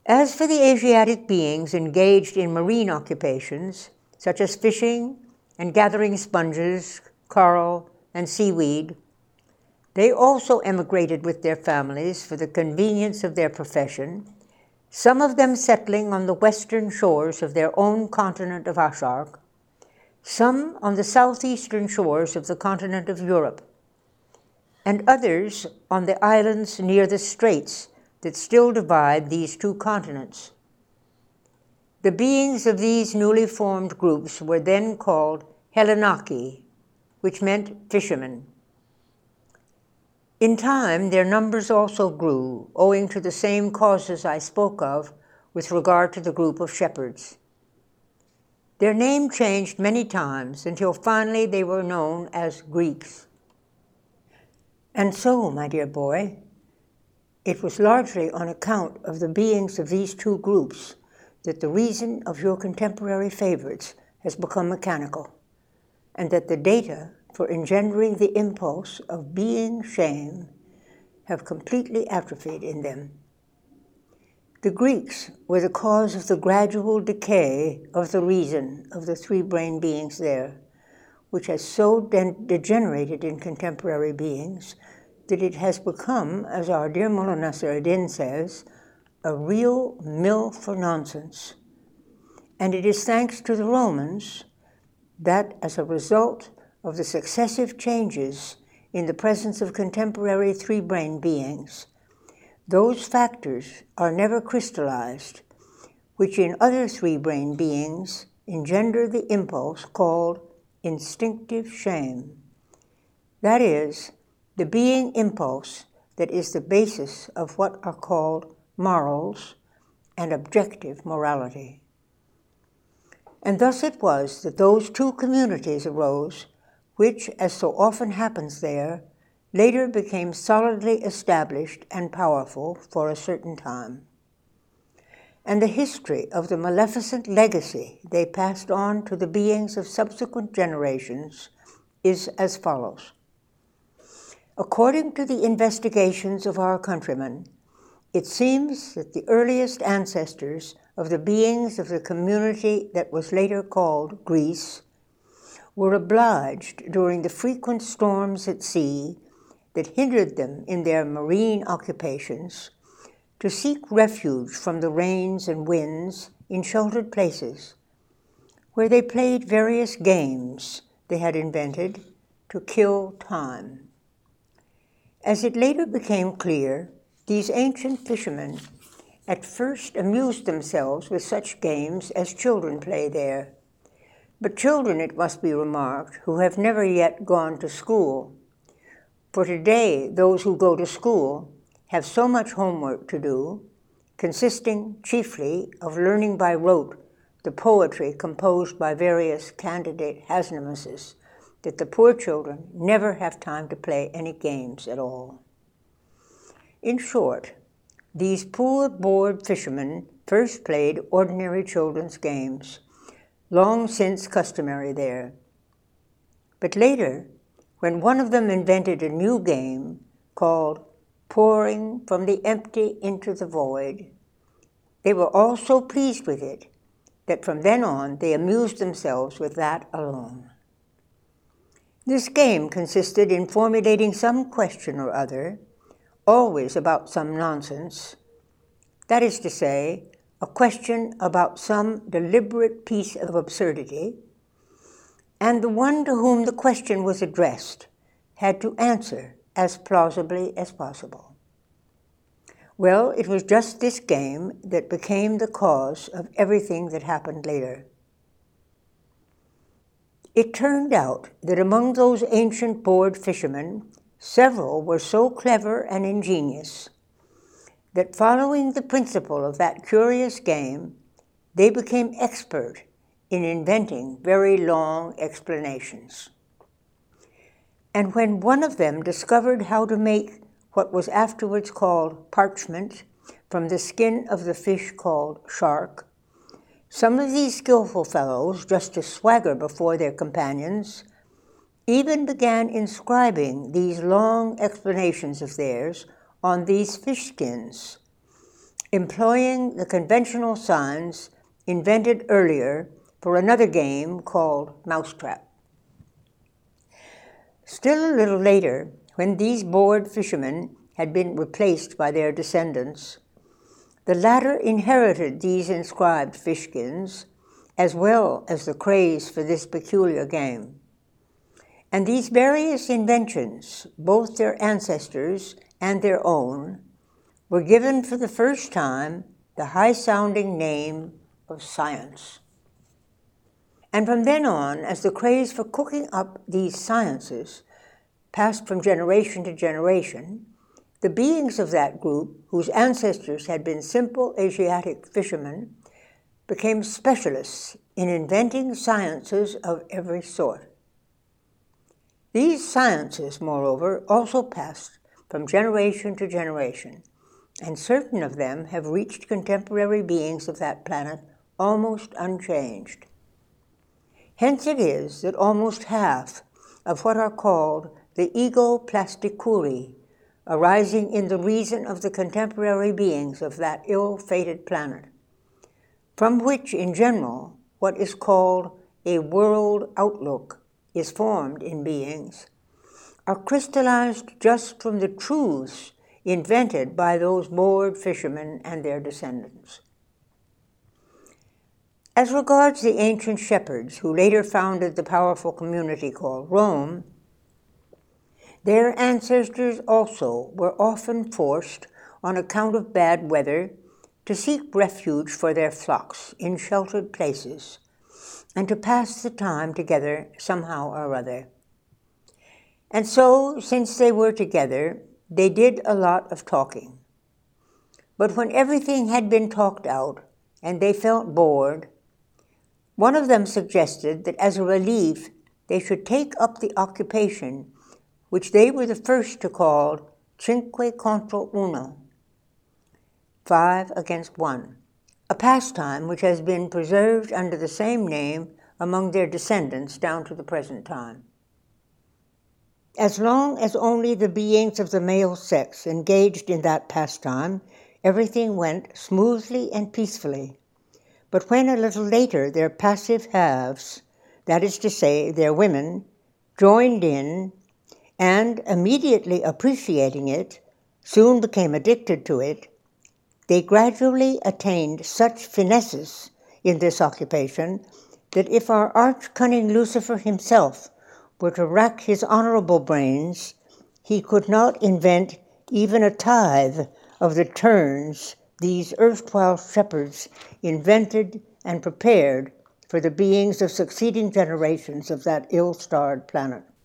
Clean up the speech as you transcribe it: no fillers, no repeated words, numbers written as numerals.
As for the Asiatic beings engaged in marine occupations, such as fishing and gathering sponges, coral, and seaweed, they also emigrated with their families for the convenience of their profession, some of them settling on the western shores of their own continent of Ashark, some on the southeastern shores of the continent of Europe, and others on the islands near the straits that still divide these two continents. The beings of these newly formed groups were then called Hellenaki, which meant fishermen. In time, their numbers also grew, owing to the same causes I spoke of with regard to the group of shepherds. Their name changed many times until finally they were known as Greeks. And so, my dear boy, it was largely on account of the beings of these two groups that the reason of your contemporary favorites has become mechanical, and that the data for engendering the impulse of being shame have completely atrophied in them. The Greeks were the cause of the gradual decay of the reason of the three-brain beings there, which has so degenerated in contemporary beings that it has become, as our dear Mullah Nasser ad-Din says, a real mill for nonsense. And it is thanks to the Romans that, as a result of the successive changes in the presence of contemporary three-brain beings, those factors are never crystallized, which in other three-brain beings engender the impulse called instinctive shame. That is, the being impulse that is the basis of what are called morals and objective morality. And thus it was that those two communities arose, which, as so often happens there, later became solidly established and powerful for a certain time. And the history of the maleficent legacy they passed on to the beings of subsequent generations is as follows. According to the investigations of our countrymen, it seems that the earliest ancestors of the beings of the community that was later called Greece were obliged during the frequent storms at sea that hindered them in their marine occupations to seek refuge from the rains and winds in sheltered places, where they played various games they had invented to kill time. As it later became clear, these ancient fishermen at first amused themselves with such games as children play there. But children, it must be remarked, who have never yet gone to school. For today, those who go to school have so much homework to do, consisting chiefly of learning by rote the poetry composed by various candidate Hasnamuses, that the poor children never have time to play any games at all. In short, these poor, bored fishermen first played ordinary children's games, long since customary there. But later, when one of them invented a new game called pouring from the empty into the void, they were all so pleased with it that from then on they amused themselves with that alone. This game consisted in formulating some question or other, always about some nonsense, that is to say, a question about some deliberate piece of absurdity, and the one to whom the question was addressed had to answer as plausibly as possible. Well, it was just this game that became the cause of everything that happened later. It turned out that among those ancient bored fishermen, several were so clever and ingenious that following the principle of that curious game, they became expert in inventing very long explanations. And when one of them discovered how to make what was afterwards called parchment from the skin of the fish called shark, some of these skillful fellows, just to swagger before their companions, even began inscribing these long explanations of theirs on these fish skins, employing the conventional signs invented earlier for another game called Mousetrap. Still a little later, when these bored fishermen had been replaced by their descendants, the latter inherited these inscribed fishskins, as well as the craze for this peculiar game. And these various inventions, both their ancestors and their own, were given for the first time the high-sounding name of science. And from then on, as the craze for cooking up these sciences passed from generation to generation, the beings of that group, whose ancestors had been simple Asiatic fishermen, became specialists in inventing sciences of every sort. These sciences, moreover, also passed from generation to generation, and certain of them have reached contemporary beings of that planet almost unchanged. Hence it is that almost half of what are called the ego plasticuri, arising in the reason of the contemporary beings of that ill-fated planet, from which, in general, what is called a world outlook is formed in beings, are crystallized just from the truths invented by those bored fishermen and their descendants. As regards the ancient shepherds who later founded the powerful community called Rome, their ancestors also were often forced, on account of bad weather, to seek refuge for their flocks in sheltered places, and to pass the time together somehow or other. And so, since they were together, they did a lot of talking. But when everything had been talked out and they felt bored, one of them suggested that as a relief they should take up the occupation which they were the first to call cinque contro uno, 5 against 1, a pastime which has been preserved under the same name among their descendants down to the present time. As long as only the beings of the male sex engaged in that pastime, everything went smoothly and peacefully. But when a little later their passive halves, that is to say, their women, joined in, and immediately appreciating it, soon became addicted to it, they gradually attained such finesses in this occupation that if our arch-cunning Lucifer himself were to rack his honorable brains, he could not invent even a tithe of the turns these erstwhile shepherds invented and prepared for the beings of succeeding generations of that ill-starred planet.